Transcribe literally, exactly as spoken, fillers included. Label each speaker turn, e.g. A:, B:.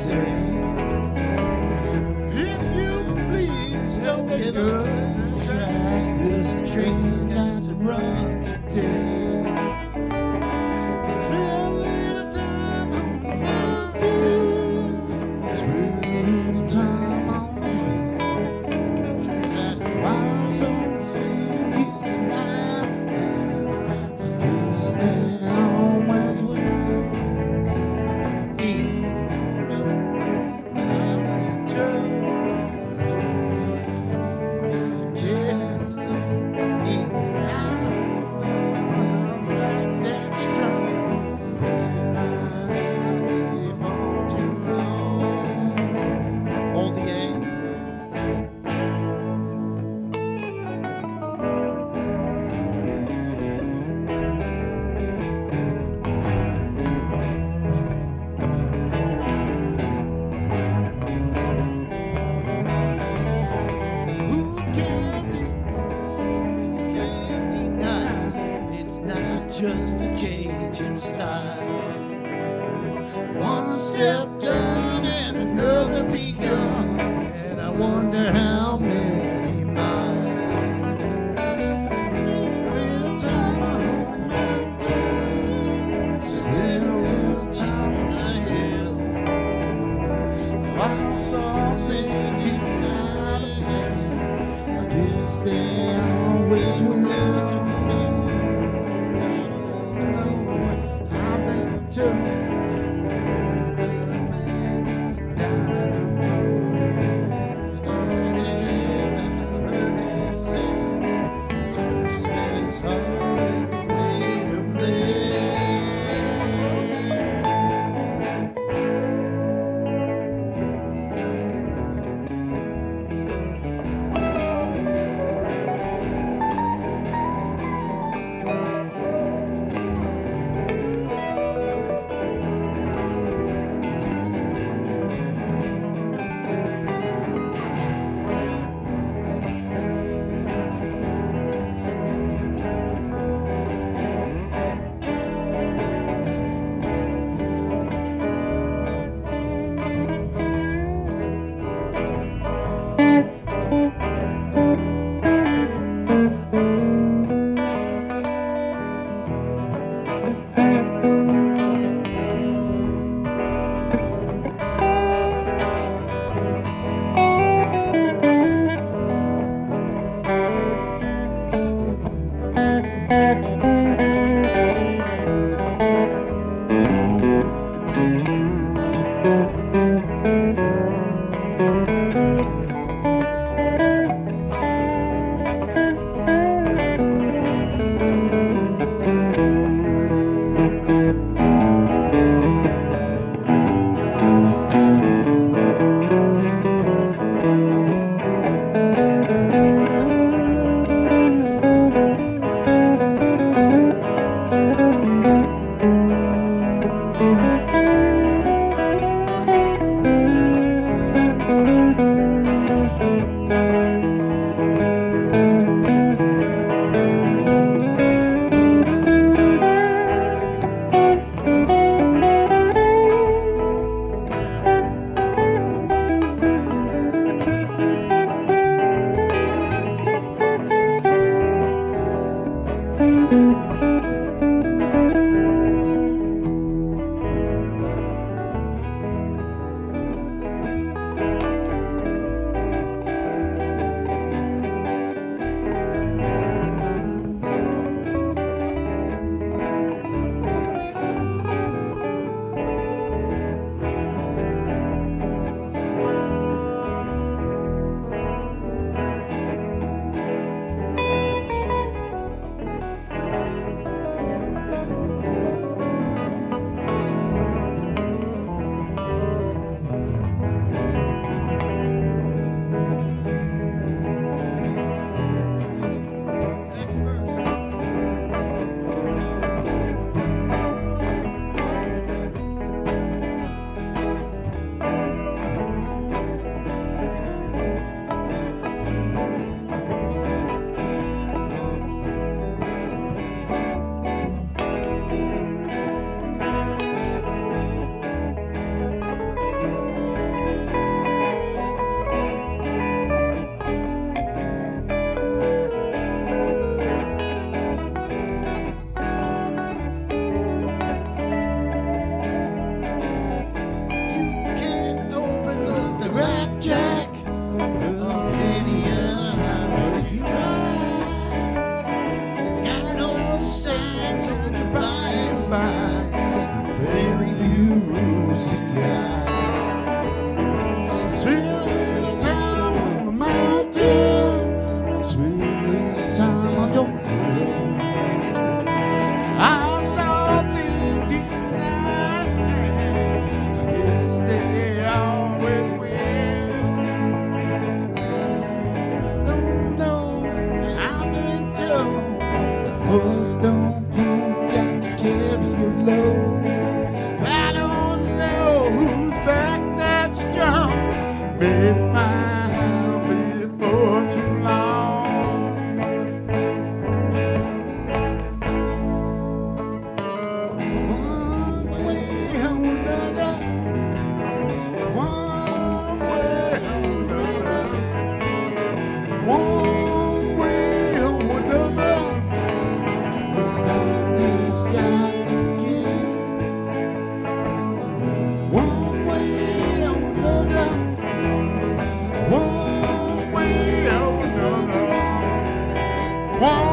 A: say, if you please help me get up the tracks, this train's got to run today. It's been a little time on the mountain, it's been a little time on the hill. While some days getting out, I guess that always will. You know that I'm in trouble. Just a change in style. One step down and another begun, and I wonder how many miles. Spend a little time on the mountain, spend a little time on the hill. While some things you out of hand, I guess they always will. little time on your own. I saw things tonight, I guess they always will. No, no, I've been told the horse don't pull, got to carry your load. I don't know who's back that strong, maybe find out before too long. One way or another, one way or another, one way or another, this darkness got to give. One way or another, one way or another, one